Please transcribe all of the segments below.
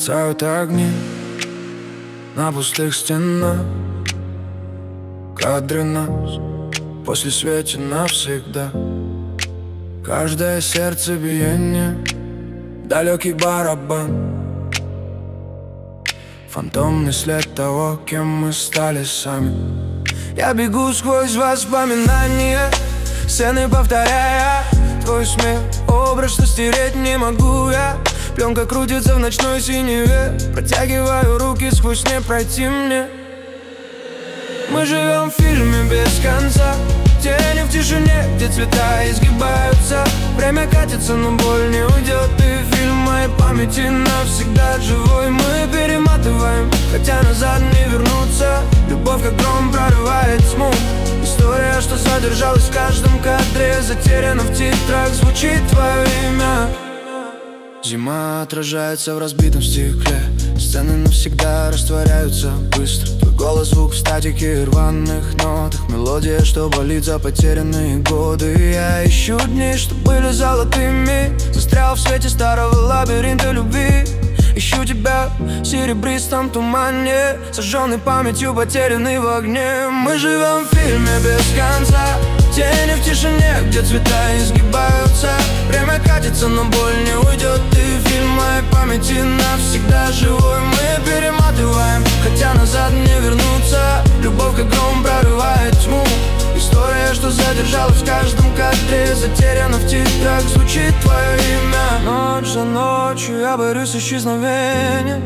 Мерцают огни на пустых стенах, кадры нас после света навсегда. Каждое сердцебиение, далекий барабан, фантомный след того, кем мы стали сами. Я бегу сквозь воспоминания, сцены повторяя твой смех, образ, что стереть не могу я. Пленка крутится в ночной синеве, протягиваю руки сквозь не пройти мне. Мы живем в фильме без конца, тени в тишине, где цвета изгибаются. Время катится, но боль не уйдет, и фильм моей памяти навсегда живой. Мы перематываем, хотя назад не вернуться. Любовь как гром прорывает тьму. История, что задержалась в каждом кадре, затеряна в титрах, звучит твое имя. Зима отражается в разбитом стекле, сцены навсегда растворяются быстро. Твой голос, звук в статике и рваных нотах, мелодия, что болит за потерянные годы. Я ищу дни, что были золотыми, застрял в свете старого лабиринта любви. Ищу тебя в серебристом тумане, сожженный памятью, потерянный в огне. Мы живем в фильме без конца, тени в тишине, где цвета изгибаются. Время катится, но боль не уйдет, и фильм моей памяти навсегда живой. Мы перематываем, хотя назад не вернуться. Любовь как гром прорывает тьму. История, что задержалась в каждом кадре, затеряна в титрах, звучит твое имя. Ночь за ночью я борюсь с исчезновением,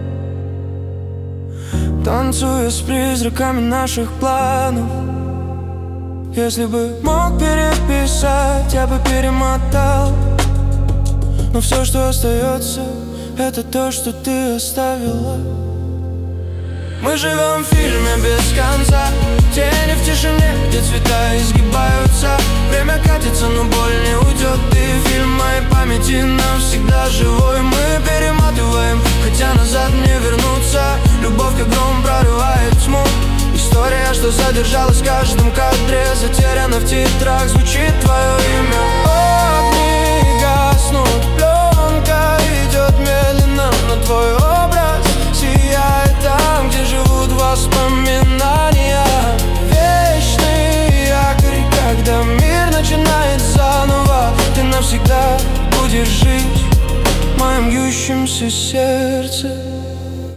танцуя с призраками наших планов. Если бы мог переписать, я бы перемотал, но все, что остается, это то, что ты оставила. Мы живем в фильме без конца, тени в тишине, где цвета изгибаются. Время катится, но боль не уйдет, и фильм моей памяти навсегда живой. Мы перематываем, хотя назад не вернуться. Любовь как гром прорывает тьму. История, что задержалась в каждом кадре, затеряна в титрах, звучит твое имя.